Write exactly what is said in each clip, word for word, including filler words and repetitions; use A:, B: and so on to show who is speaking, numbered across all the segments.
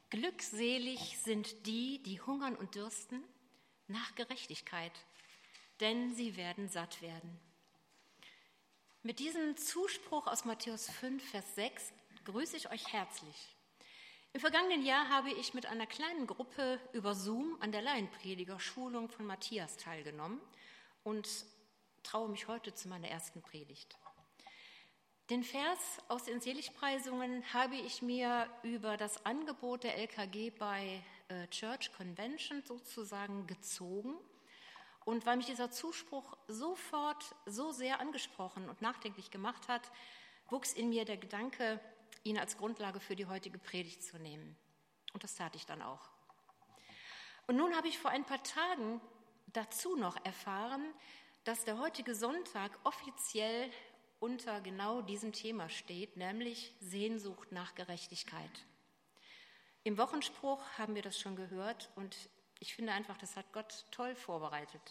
A: Glückselig sind die, die hungern und dürsten nach Gerechtigkeit, denn sie werden satt werden. Mit diesem Zuspruch aus Matthäus fünf, Vers sechs grüße ich euch herzlich. Im vergangenen Jahr habe ich mit einer kleinen Gruppe über Zoom an der Laienprediger-Schulung von Matthias teilgenommen und traue mich heute zu meiner ersten Predigt. Den Vers aus den Seligpreisungen habe ich mir über das Angebot der L K G bei äh, Church Convention sozusagen gezogen. Und weil mich dieser Zuspruch sofort so sehr angesprochen und nachdenklich gemacht hat, wuchs in mir der Gedanke, ihn als Grundlage für die heutige Predigt zu nehmen. Und das tat ich dann auch. Und nun habe ich vor ein paar Tagen dazu noch erfahren, dass der heutige Sonntag offiziell unter genau diesem Thema steht, nämlich Sehnsucht nach Gerechtigkeit. Im Wochenspruch haben wir das schon gehört und ich finde einfach, das hat Gott toll vorbereitet.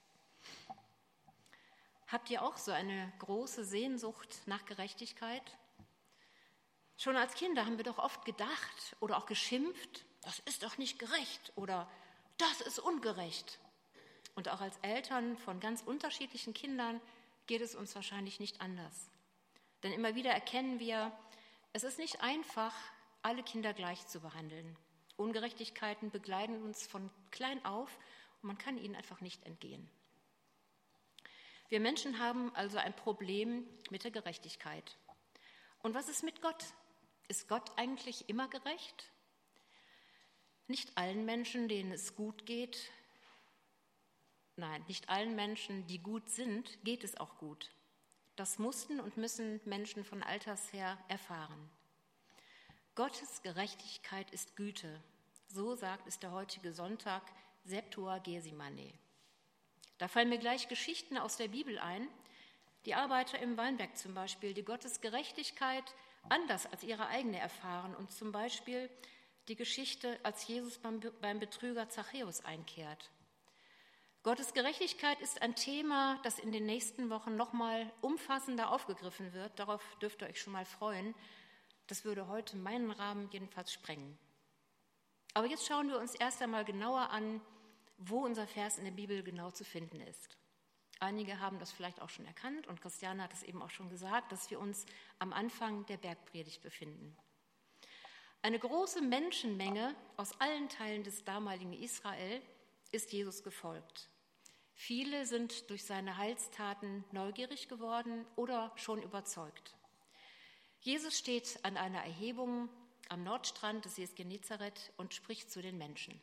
A: Habt ihr auch so eine große Sehnsucht nach Gerechtigkeit? Schon als Kinder haben wir doch oft gedacht oder auch geschimpft, das ist doch nicht gerecht oder das ist ungerecht. Und auch als Eltern von ganz unterschiedlichen Kindern geht es uns wahrscheinlich nicht anders. Denn immer wieder erkennen wir, es ist nicht einfach, alle Kinder gleich zu behandeln. Ungerechtigkeiten begleiten uns von klein auf und man kann ihnen einfach nicht entgehen. Wir Menschen haben also ein Problem mit der Gerechtigkeit. Und was ist mit Gott? Ist Gott eigentlich immer gerecht? Nicht allen Menschen, denen es gut geht, nein, nicht allen Menschen, die gut sind, geht es auch gut. Das mussten und müssen Menschen von alters her erfahren. Gottes Gerechtigkeit ist Güte, so sagt es der heutige Sonntag, Septuagesimane. Da fallen mir gleich Geschichten aus der Bibel ein, die Arbeiter im Weinberg zum Beispiel, die Gottes Gerechtigkeit anders als ihre eigene erfahren und zum Beispiel die Geschichte, als Jesus beim, beim Betrüger Zachäus einkehrt. Gottes Gerechtigkeit ist ein Thema, das in den nächsten Wochen nochmal umfassender aufgegriffen wird. Darauf dürft ihr euch schon mal freuen. Das würde heute meinen Rahmen jedenfalls sprengen. Aber jetzt schauen wir uns erst einmal genauer an, wo unser Vers in der Bibel genau zu finden ist. Einige haben das vielleicht auch schon erkannt und Christiane hat es eben auch schon gesagt, dass wir uns am Anfang der Bergpredigt befinden. Eine große Menschenmenge aus allen Teilen des damaligen Israel ist Jesus gefolgt. Viele sind durch seine Heilstaten neugierig geworden oder schon überzeugt. Jesus steht an einer Erhebung am Nordstrand des Sees Genezareth und spricht zu den Menschen.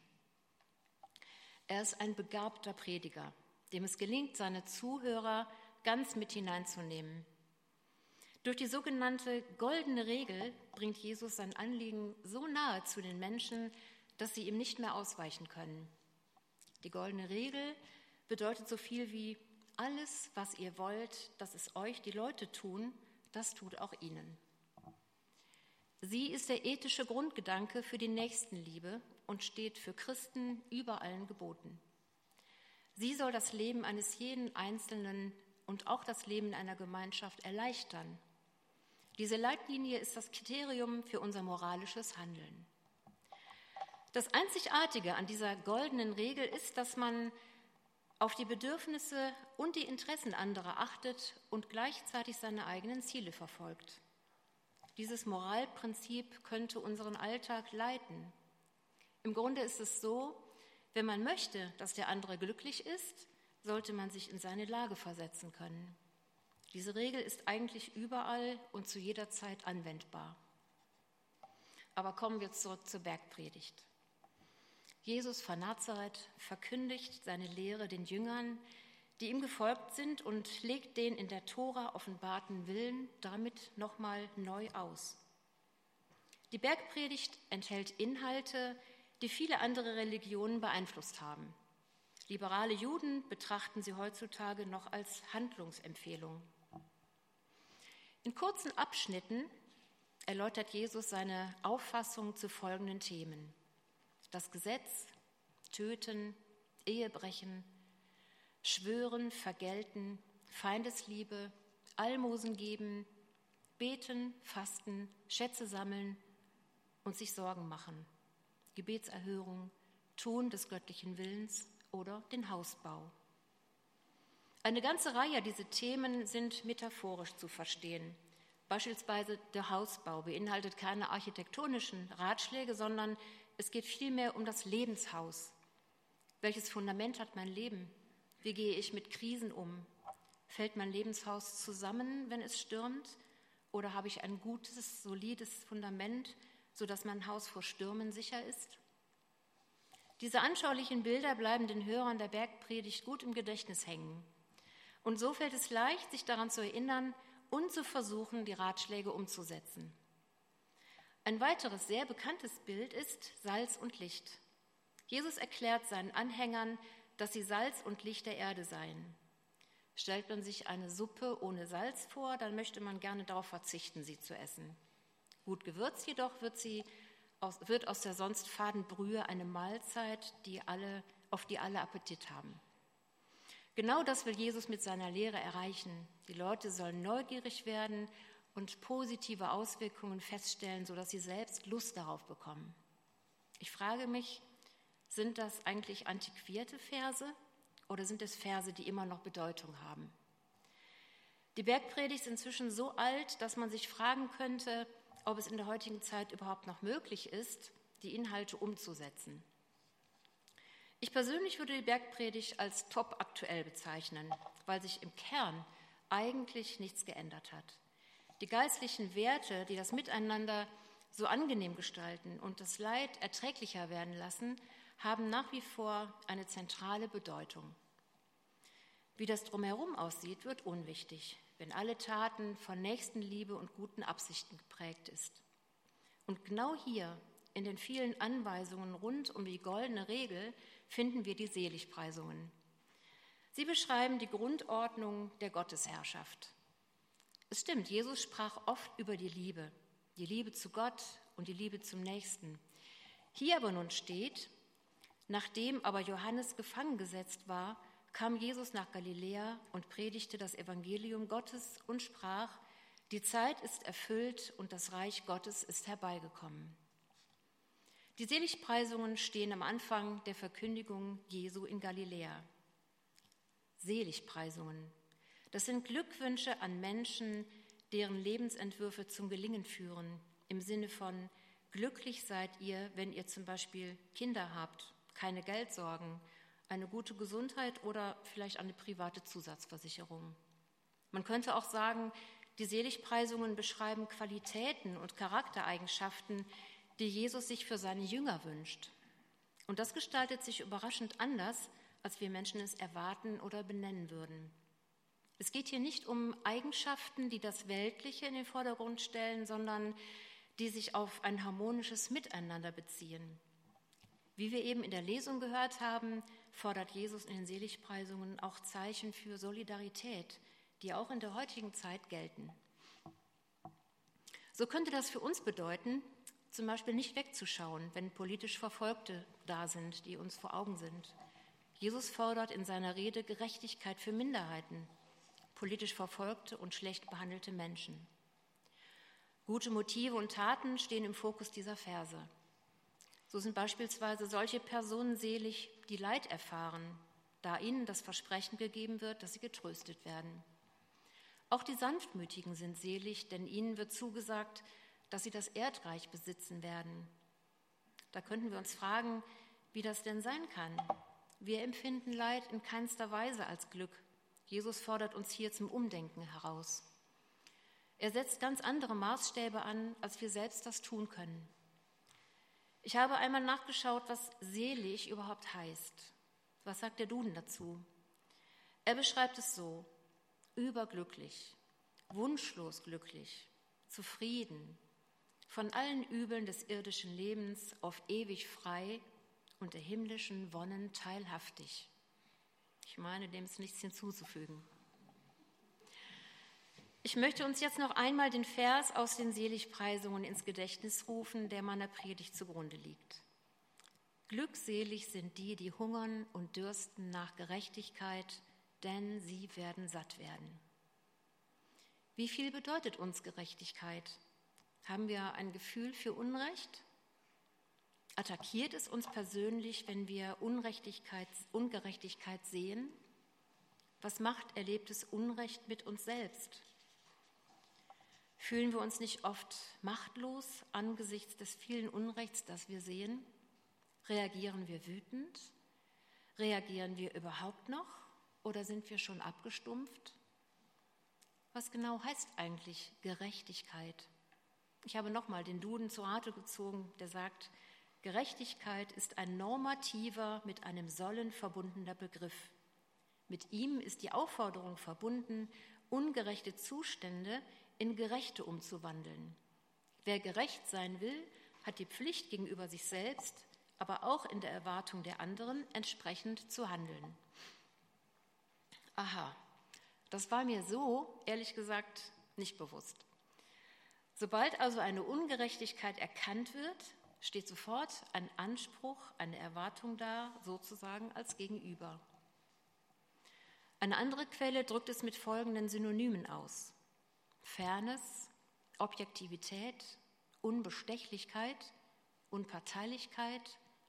A: Er ist ein begabter Prediger, dem es gelingt, seine Zuhörer ganz mit hineinzunehmen. Durch die sogenannte goldene Regel bringt Jesus sein Anliegen so nahe zu den Menschen, dass sie ihm nicht mehr ausweichen können. Die goldene Regel bedeutet so viel wie: Alles, was ihr wollt, dass es euch die Leute tun, das tut auch ihnen. Sie ist der ethische Grundgedanke für die Nächstenliebe und steht für Christen über allen Geboten. Sie soll das Leben eines jeden Einzelnen und auch das Leben einer Gemeinschaft erleichtern. Diese Leitlinie ist das Kriterium für unser moralisches Handeln. Das Einzigartige an dieser goldenen Regel ist, dass man auf die Bedürfnisse und die Interessen anderer achtet und gleichzeitig seine eigenen Ziele verfolgt. Dieses Moralprinzip könnte unseren Alltag leiten. Im Grunde ist es so, wenn man möchte, dass der andere glücklich ist, sollte man sich in seine Lage versetzen können. Diese Regel ist eigentlich überall und zu jeder Zeit anwendbar. Aber kommen wir zurück zur Bergpredigt. Jesus von Nazareth verkündigt seine Lehre den Jüngern, die ihm gefolgt sind, und legt den in der Tora offenbarten Willen damit nochmal neu aus. Die Bergpredigt enthält Inhalte, die viele andere Religionen beeinflusst haben. Liberale Juden betrachten sie heutzutage noch als Handlungsempfehlung. In kurzen Abschnitten erläutert Jesus seine Auffassung zu folgenden Themen: Das Gesetz, Töten, Ehebrechen, Schwören, Vergelten, Feindesliebe, Almosen geben, Beten, Fasten, Schätze sammeln und sich Sorgen machen. Gebetserhörung, Tun des göttlichen Willens oder den Hausbau. Eine ganze Reihe dieser Themen sind metaphorisch zu verstehen. Beispielsweise der Hausbau beinhaltet keine architektonischen Ratschläge, sondern es geht vielmehr um das Lebenshaus. Welches Fundament hat mein Leben? Wie gehe ich mit Krisen um? Fällt mein Lebenshaus zusammen, wenn es stürmt? Oder habe ich ein gutes, solides Fundament, sodass mein Haus vor Stürmen sicher ist? Diese anschaulichen Bilder bleiben den Hörern der Bergpredigt gut im Gedächtnis hängen. Und so fällt es leicht, sich daran zu erinnern und zu versuchen, die Ratschläge umzusetzen. Ein weiteres sehr bekanntes Bild ist Salz und Licht. Jesus erklärt seinen Anhängern, dass sie Salz und Licht der Erde seien. Stellt man sich eine Suppe ohne Salz vor, dann möchte man gerne darauf verzichten, sie zu essen. Gut gewürzt jedoch wird, sie aus, wird aus der sonst faden Brühe eine Mahlzeit, die alle, auf die alle Appetit haben. Genau das will Jesus mit seiner Lehre erreichen. Die Leute sollen neugierig werden und positive Auswirkungen feststellen, sodass sie selbst Lust darauf bekommen. Ich frage mich, sind das eigentlich antiquierte Verse oder sind es Verse, die immer noch Bedeutung haben? Die Bergpredigt ist inzwischen so alt, dass man sich fragen könnte, ob es in der heutigen Zeit überhaupt noch möglich ist, die Inhalte umzusetzen. Ich persönlich würde die Bergpredigt als top aktuell bezeichnen, weil sich im Kern eigentlich nichts geändert hat. Die geistlichen Werte, die das Miteinander so angenehm gestalten und das Leid erträglicher werden lassen, haben nach wie vor eine zentrale Bedeutung. Wie das Drumherum aussieht, wird unwichtig, wenn alle Taten von Nächstenliebe und guten Absichten geprägt ist. Und genau hier, in den vielen Anweisungen rund um die goldene Regel, finden wir die Seligpreisungen. Sie beschreiben die Grundordnung der Gottesherrschaft. Es stimmt, Jesus sprach oft über die Liebe, die Liebe zu Gott und die Liebe zum Nächsten. Hier aber nun steht, nachdem aber Johannes gefangen gesetzt war, kam Jesus nach Galiläa und predigte das Evangelium Gottes und sprach, die Zeit ist erfüllt und das Reich Gottes ist herbeigekommen. Die Seligpreisungen stehen am Anfang der Verkündigung Jesu in Galiläa. Seligpreisungen, das sind Glückwünsche an Menschen, deren Lebensentwürfe zum Gelingen führen, im Sinne von glücklich seid ihr, wenn ihr zum Beispiel Kinder habt, keine Geldsorgen, eine gute Gesundheit oder vielleicht eine private Zusatzversicherung. Man könnte auch sagen, die Seligpreisungen beschreiben Qualitäten und Charaktereigenschaften, die Jesus sich für seine Jünger wünscht. Und das gestaltet sich überraschend anders, als wir Menschen es erwarten oder benennen würden. Es geht hier nicht um Eigenschaften, die das Weltliche in den Vordergrund stellen, sondern die sich auf ein harmonisches Miteinander beziehen. Wie wir eben in der Lesung gehört haben, fordert Jesus in den Seligpreisungen auch Zeichen für Solidarität, die auch in der heutigen Zeit gelten. So könnte das für uns bedeuten, zum Beispiel nicht wegzuschauen, wenn politisch Verfolgte da sind, die uns vor Augen sind. Jesus fordert in seiner Rede Gerechtigkeit für Minderheiten, politisch verfolgte und schlecht behandelte Menschen. Gute Motive und Taten stehen im Fokus dieser Verse. So sind beispielsweise solche Personen selig, die Leid erfahren, da ihnen das Versprechen gegeben wird, dass sie getröstet werden. Auch die Sanftmütigen sind selig, denn ihnen wird zugesagt, dass sie das Erdreich besitzen werden. Da könnten wir uns fragen, wie das denn sein kann. Wir empfinden Leid in keinster Weise als Glück. Jesus fordert uns hier zum Umdenken heraus. Er setzt ganz andere Maßstäbe an, als wir selbst das tun können. Ich habe einmal nachgeschaut, was selig überhaupt heißt. Was sagt der Duden dazu? Er beschreibt es so: überglücklich, wunschlos glücklich, zufrieden, von allen Übeln des irdischen Lebens auf ewig frei und der himmlischen Wonnen teilhaftig. Ich meine, dem ist nichts hinzuzufügen. Ich möchte uns jetzt noch einmal den Vers aus den Seligpreisungen ins Gedächtnis rufen, der meiner Predigt zugrunde liegt. Glückselig sind die, die hungern und dürsten nach Gerechtigkeit, denn sie werden satt werden. Wie viel bedeutet uns Gerechtigkeit? Haben wir ein Gefühl für Unrecht? Attackiert es uns persönlich, wenn wir Ungerechtigkeit, Ungerechtigkeit sehen? Was macht erlebtes Unrecht mit uns selbst? Fühlen wir uns nicht oft machtlos angesichts des vielen Unrechts, das wir sehen? Reagieren wir wütend? Reagieren wir überhaupt noch oder sind wir schon abgestumpft? Was genau heißt eigentlich Gerechtigkeit? Ich habe nochmal den Duden zur Rate gezogen, der sagt, Gerechtigkeit ist ein normativer, mit einem Sollen verbundener Begriff. Mit ihm ist die Aufforderung verbunden, ungerechte Zustände in gerechte umzuwandeln. Wer gerecht sein will, hat die Pflicht gegenüber sich selbst, aber auch in der Erwartung der anderen entsprechend zu handeln. Aha, das war mir so, ehrlich gesagt, nicht bewusst. Sobald also eine Ungerechtigkeit erkannt wird, steht sofort ein Anspruch, eine Erwartung da, sozusagen als Gegenüber. Eine andere Quelle drückt es mit folgenden Synonymen aus: Fairness, Objektivität, Unbestechlichkeit, Unparteilichkeit,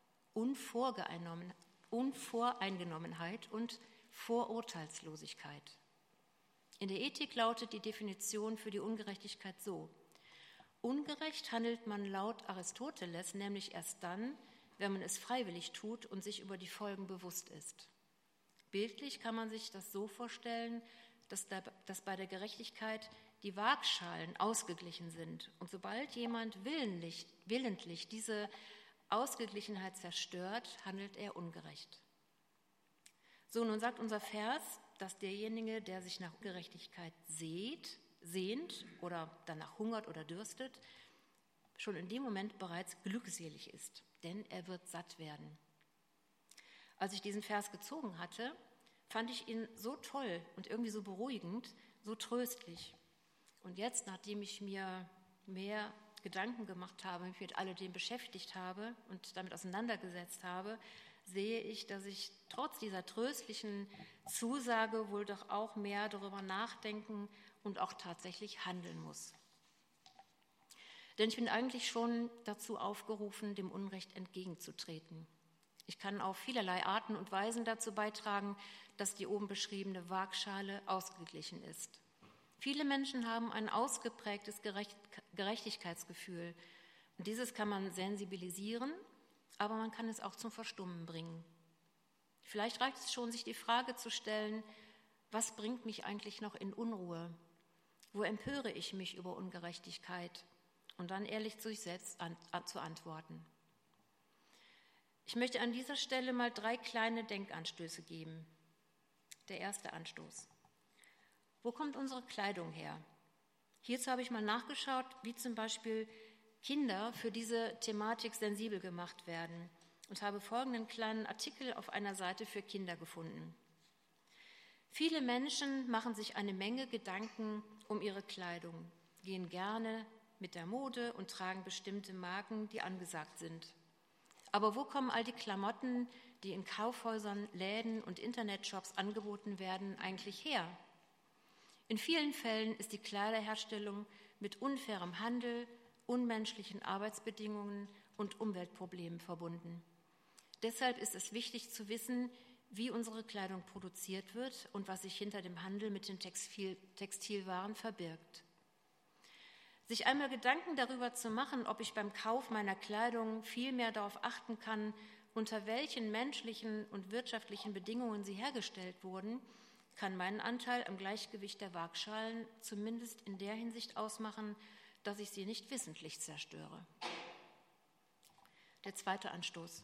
A: Unvoreingenommenheit und Vorurteilslosigkeit. In der Ethik lautet die Definition für die Ungerechtigkeit so: Ungerecht handelt man laut Aristoteles nämlich erst dann, wenn man es freiwillig tut und sich über die Folgen bewusst ist. Bildlich kann man sich das so vorstellen, dass, da, dass bei der Gerechtigkeit die Waagschalen ausgeglichen sind. Und sobald jemand willentlich, willentlich diese Ausgeglichenheit zerstört, handelt er ungerecht. So, nun sagt unser Vers, dass derjenige, der sich nach Gerechtigkeit sehnt, sehnt oder danach hungert oder dürstet, schon in dem Moment bereits glückselig ist, denn er wird satt werden. Als ich diesen Vers gezogen hatte, fand ich ihn so toll und irgendwie so beruhigend, so tröstlich. Und jetzt, nachdem ich mir mehr Gedanken gemacht habe, mich mit alledem beschäftigt habe und damit auseinandergesetzt habe, sehe ich, dass ich trotz dieser tröstlichen Zusage wohl doch auch mehr darüber nachdenken und auch tatsächlich handeln muss. Denn ich bin eigentlich schon dazu aufgerufen, dem Unrecht entgegenzutreten. Ich kann auf vielerlei Arten und Weisen dazu beitragen, dass die oben beschriebene Waagschale ausgeglichen ist. Viele Menschen haben ein ausgeprägtes Gerechtigkeitsgefühl. Und dieses kann man sensibilisieren, aber man kann es auch zum Verstummen bringen. Vielleicht reicht es schon, sich die Frage zu stellen, was bringt mich eigentlich noch in Unruhe? Wo empöre ich mich über Ungerechtigkeit? Und dann ehrlich zu sich selbst an, an, zu antworten. Ich möchte an dieser Stelle mal drei kleine Denkanstöße geben. Der erste Anstoß: Wo kommt unsere Kleidung her? Hierzu habe ich mal nachgeschaut, wie zum Beispiel Kinder für diese Thematik sensibel gemacht werden und habe folgenden kleinen Artikel auf einer Seite für Kinder gefunden. Viele Menschen machen sich eine Menge Gedanken um ihre Kleidung, gehen gerne mit der Mode und tragen bestimmte Marken, die angesagt sind. Aber wo kommen all die Klamotten, die in Kaufhäusern, Läden und Internetshops angeboten werden, eigentlich her? In vielen Fällen ist die Kleiderherstellung mit unfairem Handel, unmenschlichen Arbeitsbedingungen und Umweltproblemen verbunden. Deshalb ist es wichtig zu wissen, wie unsere Kleidung produziert wird und was sich hinter dem Handel mit den Textil- Textilwaren verbirgt. Sich einmal Gedanken darüber zu machen, ob ich beim Kauf meiner Kleidung viel mehr darauf achten kann, unter welchen menschlichen und wirtschaftlichen Bedingungen sie hergestellt wurden, kann meinen Anteil am Gleichgewicht der Waagschalen zumindest in der Hinsicht ausmachen, dass ich sie nicht wissentlich zerstöre. Der zweite Anstoß: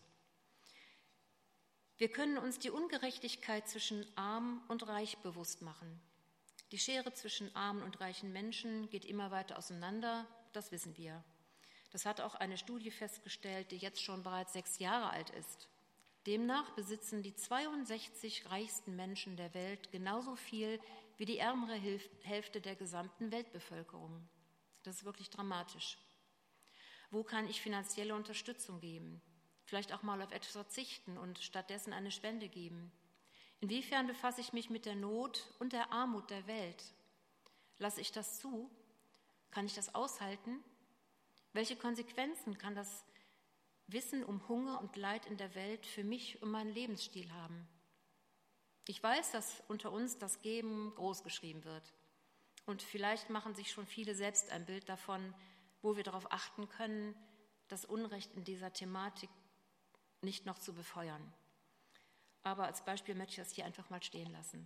A: Wir können uns die Ungerechtigkeit zwischen Arm und Reich bewusst machen. Die Schere zwischen armen und reichen Menschen geht immer weiter auseinander, das wissen wir. Das hat auch eine Studie festgestellt, die jetzt schon bereits sechs Jahre alt ist. Demnach besitzen die zweiundsechzig reichsten Menschen der Welt genauso viel wie die ärmere Hälfte der gesamten Weltbevölkerung. Das ist wirklich dramatisch. Wo kann ich finanzielle Unterstützung geben? Vielleicht auch mal auf etwas verzichten und stattdessen eine Spende geben? Inwiefern befasse ich mich mit der Not und der Armut der Welt? Lasse ich das zu? Kann ich das aushalten? Welche Konsequenzen kann das Wissen um Hunger und Leid in der Welt für mich und meinen Lebensstil haben. Ich weiß, dass unter uns das Geben großgeschrieben wird. Und vielleicht machen sich schon viele selbst ein Bild davon, wo wir darauf achten können, das Unrecht in dieser Thematik nicht noch zu befeuern. Aber als Beispiel möchte ich das hier einfach mal stehen lassen.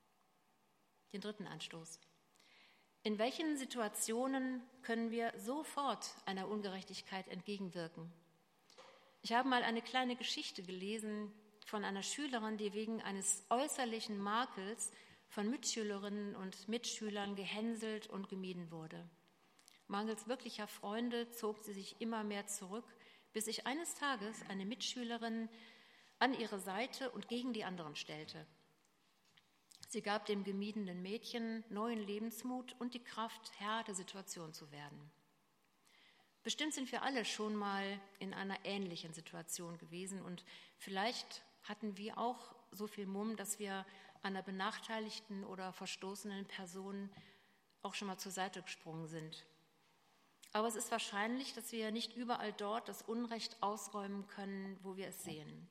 A: Den dritten Anstoß. In welchen Situationen können wir sofort einer Ungerechtigkeit entgegenwirken? Ich habe mal eine kleine Geschichte gelesen von einer Schülerin, die wegen eines äußerlichen Makels von Mitschülerinnen und Mitschülern gehänselt und gemieden wurde. Mangels wirklicher Freunde zog sie sich immer mehr zurück, bis sich eines Tages eine Mitschülerin an ihre Seite und gegen die anderen stellte. Sie gab dem gemiedenen Mädchen neuen Lebensmut und die Kraft, Herr der Situation zu werden. Bestimmt sind wir alle schon mal in einer ähnlichen Situation gewesen und vielleicht hatten wir auch so viel Mumm, dass wir einer benachteiligten oder verstoßenen Person auch schon mal zur Seite gesprungen sind. Aber es ist wahrscheinlich, dass wir nicht überall dort das Unrecht ausräumen können, wo wir es sehen.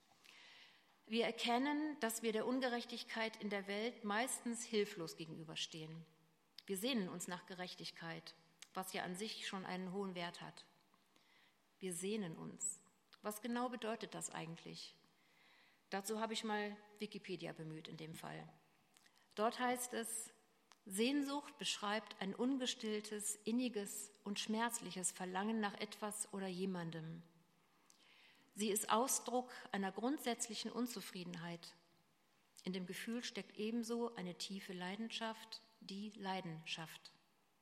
A: Wir erkennen, dass wir der Ungerechtigkeit in der Welt meistens hilflos gegenüberstehen. Wir sehnen uns nach Gerechtigkeit, was ja an sich schon einen hohen Wert hat. Wir sehnen uns. Was genau bedeutet das eigentlich? Dazu habe ich mal Wikipedia bemüht in dem Fall. Dort heißt es, Sehnsucht beschreibt ein ungestilltes, inniges und schmerzliches Verlangen nach etwas oder jemandem. Sie ist Ausdruck einer grundsätzlichen Unzufriedenheit. In dem Gefühl steckt ebenso eine tiefe Leidenschaft, die Leidenschaft.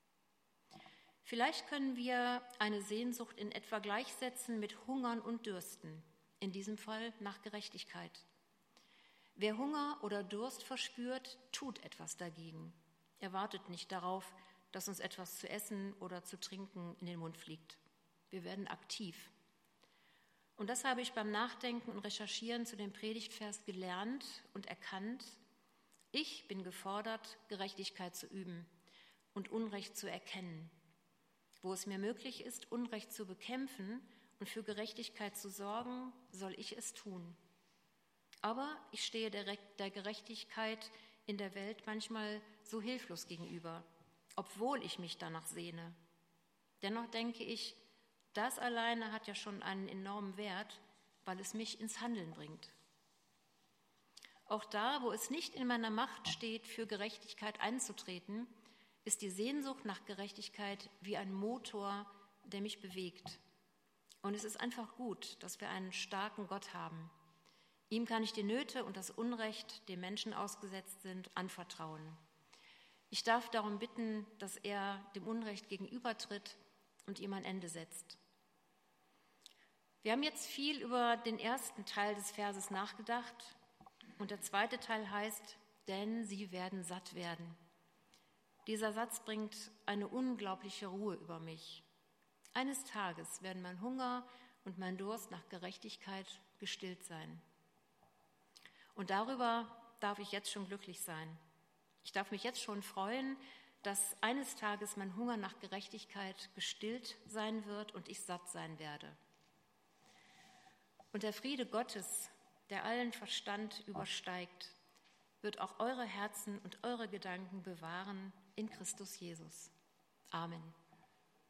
A: Vielleicht können wir eine Sehnsucht in etwa gleichsetzen mit Hungern und Dürsten, in diesem Fall nach Gerechtigkeit. Wer Hunger oder Durst verspürt, tut etwas dagegen. Er wartet nicht darauf, dass uns etwas zu essen oder zu trinken in den Mund fliegt. Wir werden aktiv. Und das habe ich beim Nachdenken und Recherchieren zu dem Predigtvers gelernt und erkannt. Ich bin gefordert, Gerechtigkeit zu üben und Unrecht zu erkennen. Wo es mir möglich ist, Unrecht zu bekämpfen und für Gerechtigkeit zu sorgen, soll ich es tun. Aber ich stehe der, der Gerechtigkeit in der Welt manchmal so hilflos gegenüber, obwohl ich mich danach sehne. Dennoch denke ich, das alleine hat ja schon einen enormen Wert, weil es mich ins Handeln bringt. Auch da, wo es nicht in meiner Macht steht, für Gerechtigkeit einzutreten, ist die Sehnsucht nach Gerechtigkeit wie ein Motor, der mich bewegt. Und es ist einfach gut, dass wir einen starken Gott haben. Ihm kann ich die Nöte und das Unrecht, dem Menschen ausgesetzt sind, anvertrauen. Ich darf darum bitten, dass er dem Unrecht gegenübertritt und ihm ein Ende setzt. Wir haben jetzt viel über den ersten Teil des Verses nachgedacht und der zweite Teil heißt, denn sie werden satt werden. Dieser Satz bringt eine unglaubliche Ruhe über mich. Eines Tages werden mein Hunger und mein Durst nach Gerechtigkeit gestillt sein. Und darüber darf ich jetzt schon glücklich sein. Ich darf mich jetzt schon freuen, dass eines Tages mein Hunger nach Gerechtigkeit gestillt sein wird und ich satt sein werde. Und der Friede Gottes, der allen Verstand übersteigt, wird auch eure Herzen und eure Gedanken bewahren in Christus Jesus. Amen.